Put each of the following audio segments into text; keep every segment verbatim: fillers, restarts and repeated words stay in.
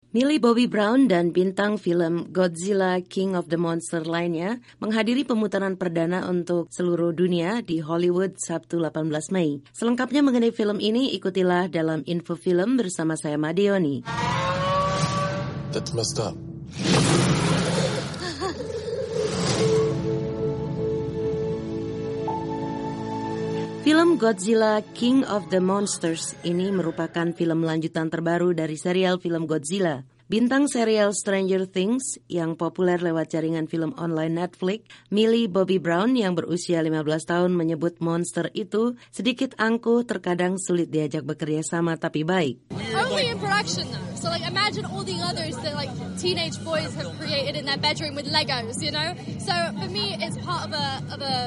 Millie Bobby Brown dan bintang film Godzilla King of the Monsters lainnya menghadiri pemutaran perdana untuk seluruh dunia di Hollywood Sabtu delapan belas Mei. Selengkapnya mengenai film ini, ikutilah dalam Info Film bersama saya Madioni. That's messed up. Film Godzilla King of the Monsters ini merupakan film lanjutan terbaru dari serial film Godzilla. Bintang serial Stranger Things yang populer lewat jaringan film online Netflix, Millie Bobby Brown yang berusia lima belas tahun menyebut monster itu sedikit angkuh, terkadang sulit diajak bekerja sama tapi baik. Only in production though. So like imagine all the others that like teenage boys have created in their bedroom with Legos, you know? So for me it's part of a of a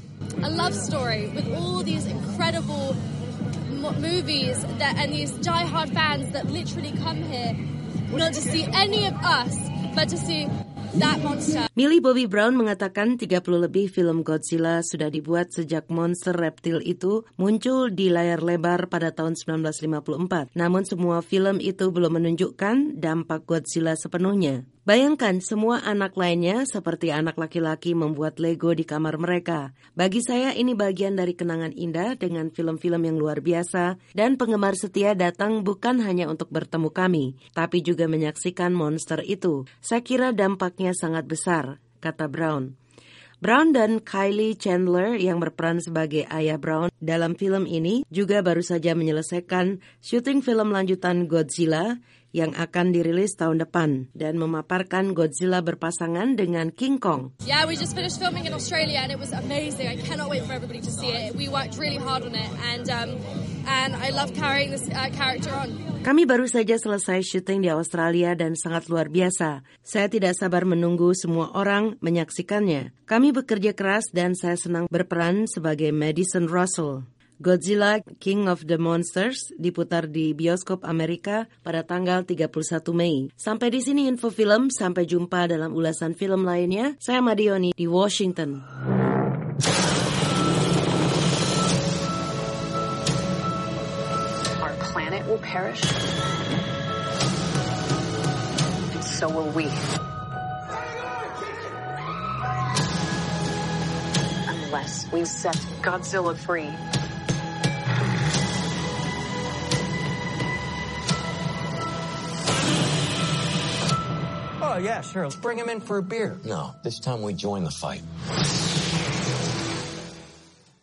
a love story with all these incredible mo- movies that and these die-hard fans that literally come here not to see any of us but to see that monster. Millie Bobby Brown mengatakan tiga puluh lebih film Godzilla sudah dibuat sejak monster reptil itu muncul di layar lebar pada tahun sembilan belas lima puluh empat. Namun semua film itu belum menunjukkan dampak Godzilla sepenuhnya. Bayangkan semua anak lainnya seperti anak laki-laki membuat Lego di kamar mereka. Bagi saya ini bagian dari kenangan indah dengan film-film yang luar biasa dan penggemar setia datang bukan hanya untuk bertemu kami, tapi juga menyaksikan monster itu. Saya kira dampaknya sangat besar, kata Brown. Brown dan Kylie Chandler yang berperan sebagai ayah Brown dalam film ini juga baru saja menyelesaikan syuting film lanjutan Godzilla yang akan dirilis tahun depan dan memaparkan Godzilla berpasangan dengan King Kong. Yeah, we just finished filming in Australia and it was amazing. I cannot wait for everybody to see it. We worked really hard on it and um, and I love carrying this uh, character on. Kami baru saja selesai syuting di Australia dan sangat luar biasa. Saya tidak sabar menunggu semua orang menyaksikannya. Kami bekerja keras dan saya senang berperan sebagai Madison Russell. Godzilla King of the Monsters diputar di bioskop Amerika pada tanggal tiga puluh satu Mei. Sampai di sini Info Film, sampai jumpa dalam ulasan film lainnya. Saya Madioni di Washington. Our planet will perish, and so will we. Unless we set Godzilla free. Oh, yeah, sure. Let's bring him in for a beer. No, this time we join the fight.